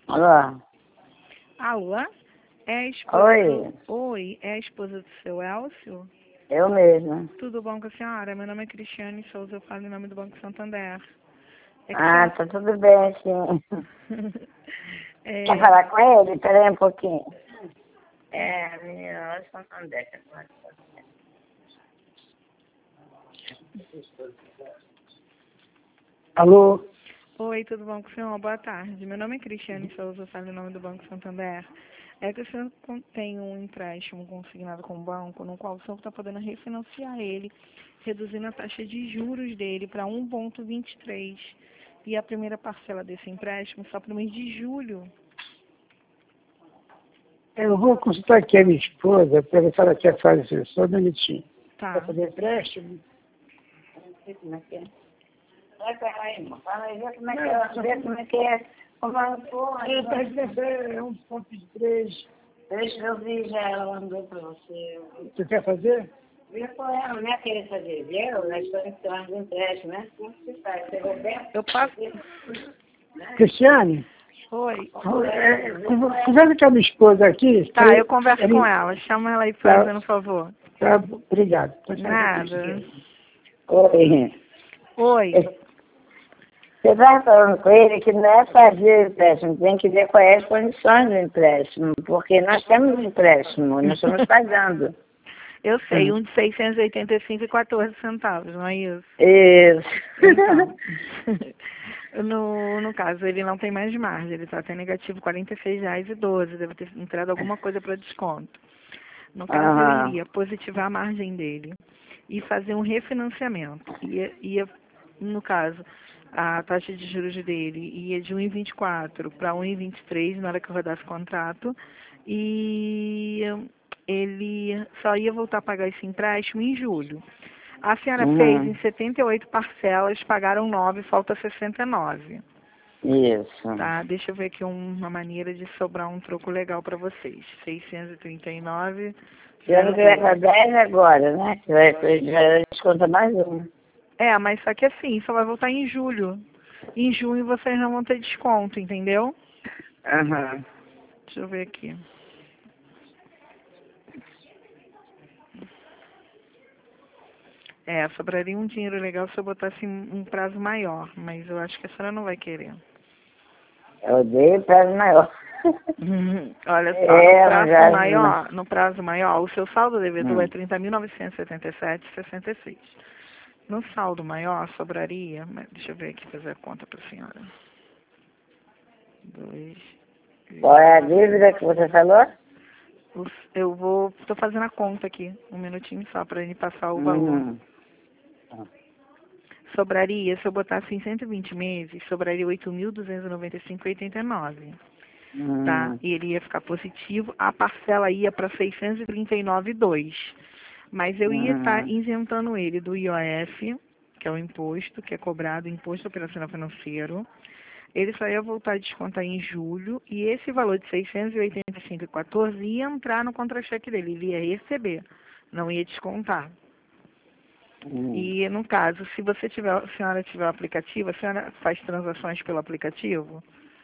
Alô? Alô? É a esposa Oi, Oi, é a esposa do seu Elcio? eu mesma. Tudo bom com a senhora? Meu nome é Cristiane Souza, eu falo em nome do Banco Santander. É que Ah, tá tudo bem, sim. Quer é, falar com ele? Peraí um pouquinho. Menina, olha só onde é que falar com você. Alô? Oi, tudo bom com o senhor? Boa tarde. Meu nome é Cristiane Souza, eu falo em nome do Banco Santander. É que o senhor tem um empréstimo consignado com o banco, no qual o senhor está podendo refinanciar ele, reduzindo a taxa de juros dele para 1,23. E a primeira parcela desse empréstimo só para o mês de julho. Eu vou consultar aqui a minha esposa, para ver se ela quer fazer, só um minutinho. Tá. Para fazer empréstimo? Não sei como é que é. Vai pra lá, irmão. Fala aí, vê como é que é. Vê como é que é. Como é que É, tá dizendo, é 1,3. Deixa eu ver, já ela mandou pra você. Você quer fazer? Vê com ela, não é querer fazer, viu? Nós estamos falando de empréstimo, né? Como que se faz? Você vai bem? Eu passo. Cristiane, Oi. conversa com a minha esposa aqui. Tá, eu converso Ele- com ela. Chama ela aí, Tá. fazendo um favor. Tá, obrigado. Nada. Oi. Oi. Você está falando com ele que não é fazer empréstimo, tem que ver quais é as condições do empréstimo, porque nós temos empréstimo, nós estamos pagando. Eu sei, um de 685,14 não é isso? Isso. Então, no caso, ele não tem mais margem, ele está até negativo R$ 46,12, deve ter entrado alguma coisa para desconto. No caso, eu Aham. iria positivar a margem dele e fazer um refinanciamento. No caso, a taxa de juros dele ia de 1,24 para 1,23 na hora que eu rodasse o contrato e ele só ia voltar a pagar esse empréstimo em julho. A senhora fez em Uhum. 78 parcelas, pagaram 9, falta 69. Isso. Tá? Deixa eu ver aqui uma maneira de sobrar um troco legal para vocês. 639. Já não vai para 10 agora, né? Que vai, já desconta mais um. É, mas só que assim, só vai voltar em julho. Em junho vocês não vão ter desconto, entendeu? Aham. Deixa eu ver aqui. É, sobraria um dinheiro legal se eu botasse um prazo maior, mas eu acho que a senhora não vai querer. Eu dei prazo maior. Olha só, É, mas já... no prazo maior, o seu saldo devedor é Hum. 30.977,66. No saldo maior, sobraria, deixa eu ver aqui, fazer a conta para a senhora. 2, Qual é a dívida que você falou? estou fazendo a conta aqui, um minutinho só para ele passar o valor. Uhum. Sobraria, se eu botasse em 120 meses, sobraria 8.295,89. Tá? E ele ia ficar positivo, a parcela ia para 639,2. Mas eu ia estar isentando ele do IOF, que é o imposto, que é cobrado, imposto operacional financeiro. Ele só ia voltar a descontar em julho e esse valor de 685,14 ia entrar no contra-cheque dele, ele ia receber, não ia descontar. E no caso, se a senhora tiver o aplicativo, a senhora faz transações pelo aplicativo?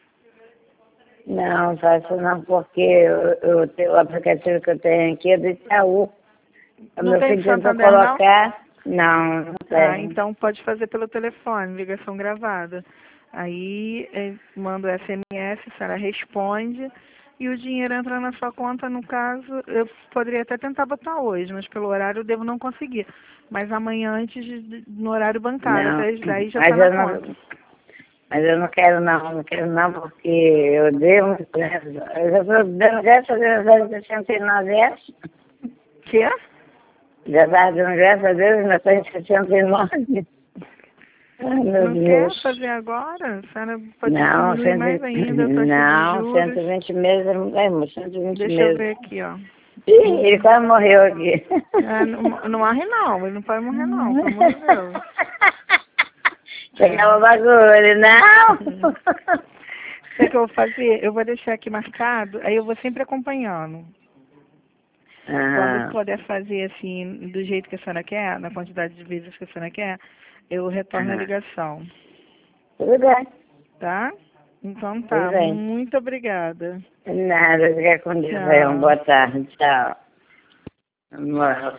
Não, faço não, porque o aplicativo que eu tenho aqui é do Itaú. O Não meu tem filho do tentou Santander, não? colocar. Não, não Ah, tem. então pode fazer pelo telefone, ligação gravada. Aí manda o SMS, a senhora responde e o dinheiro entra na sua conta. No caso, eu poderia até tentar botar hoje, mas pelo horário eu devo não conseguir. Mas amanhã no horário bancário, Não, até as 10 já está mas na eu conta. não, mas eu não quero não, porque eu dei um preço. Eu já estou dando graças a Deus, 69 reais. Quê? Já estava dando graças a Deus, ainda estou em 69. Ai, meu Não quer Deus. fazer agora? A senhora pode Não, diminuir mais ainda a taxa de não, juros. 120 meses é muito, 120 Deixa eu meses. ver aqui, ó. Ih, ele quase morreu aqui. Ah, não morre não, ele não pode morrer não, pelo amor de Deus. Pegava bagulho, não! Sabe o que eu vou fazer? Eu vou deixar aqui marcado, aí eu vou sempre acompanhando. Quando puder fazer assim, do jeito que a senhora quer, na quantidade de vezes que a senhora quer, eu retorno a ligação. Tudo bem. Tá? Então tá, muito obrigada. Nada, fica com Deus. Boa tarde, tchau. Amor.